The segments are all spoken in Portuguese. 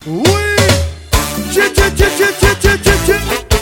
Ui! Tchi, tchi, tchi, tchi, tchi, tchi, tchi, tchi.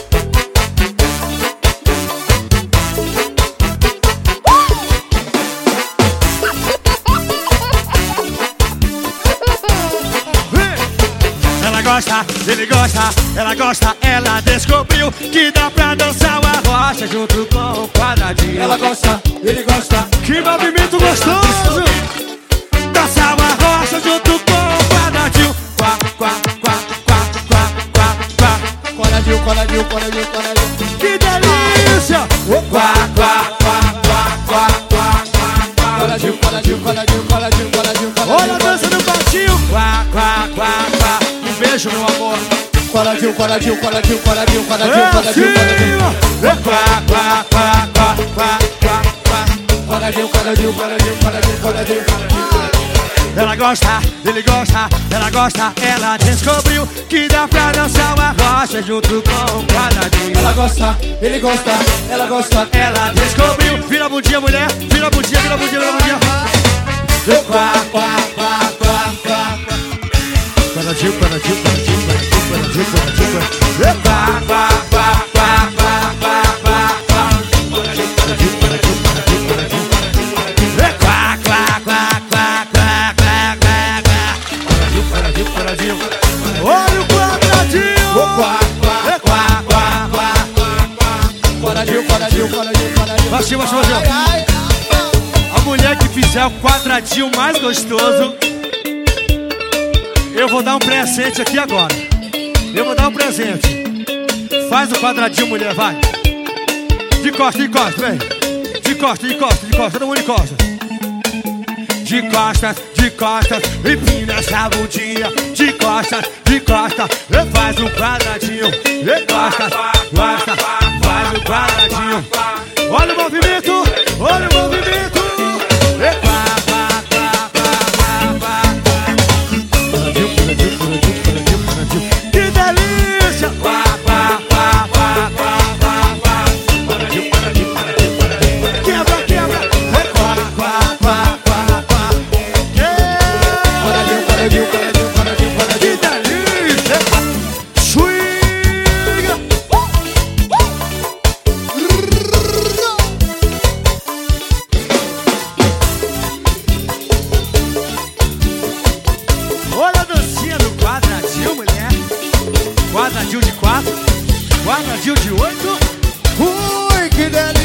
Ela gosta, ele gosta, ela gosta, ela descobriu que dá pra dançar uma rocha junto com o quadradinho. Ela gosta, ele gosta, Que movimento gostoso! Dançar uma rocha junto com o quadradinho. Quá, quá, quá, quá, quá, quá, quá. quadradinho, quadradinho, quadradinho, quadradinho. Que delícia! Quá, quá, quá, quá, quá, quá, quá. Quadradinho, quadradinho, quadradinho, quadradinho, quadradinho, quadradinho. Olha a dança do patinho! Quá, quá, quá, quá. Um beijo, meu amor! Quadradinho, quadradinho, quadradinho, quadradinho, quadradinho, É quadradinho, quadradinho. assim! Quá, quá, quá, quá, quá, quá, quá. Quadradinho, quadradinho, quadradinho, quadradinho, quadradinho, quadradinho. Ela gosta, ele gosta, ela gosta, ela descobriu que dá pra dançar uma rocha junto com o quadradinho. Ela gosta, ele gosta, ela gosta, Ela descobriu, vira a bundinha, mulher, vira a bundinha, vira a bundinha, vira a bundinha. quá, quá, quá, quá, quá. Quadradinho, quadradinho, quadradinho, quadradinho, quadradinho, quadradinho. Quá, quá, quá, quá, quá, quá, quá, quá. Quadradinho, quadradinho, quadradinho, quadradinho, quadradinho. Quá, quá, quá, quá, quá, quá, quá, quá. Quadradinho, quadradinho, quadradinho. Olha o quadradinho. Quá, quá, quá, quá, quá, quá. Quadradinho, quadradinho, quadradinho, quadradinho. Baixinho, baixinho, baixinho. Ai, ai. A mulher que fizer o quadradinho mais gostoso, eu vou dar um presente aqui agora. Eu vou dar um presente. Faz o quadradinho, mulher, vai. De costa, vem. De costa, todo mundo encosta. De costas, empina essa bundinha. De costas, faz um quadradinho. De costas, faz um quadradinho. Olha o movimento, olha o movimento. Que delícia! Quebra, quebra! Quadradinho, quadradinho, quadradinho, quadradinho, quadradinho. Que delícia! Swinga! Olha a dancinha do quadradinho, mulher. Quadradinho de 4, quadradinho de 8. Ui, que delícia.